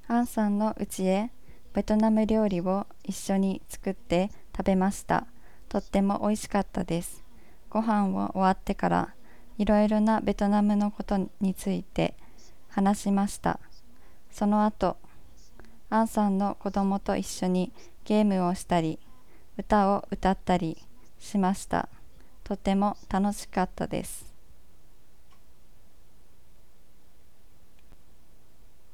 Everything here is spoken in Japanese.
アンさんの家へベトナム料理を一緒に作って食べました。とっても美味しかったです。ご飯を終わってからいろいろなベトナムのことについて話しました。その後、アンさんの子供と一緒にゲームをしたり、歌を歌ったりしました。とても楽しかったです。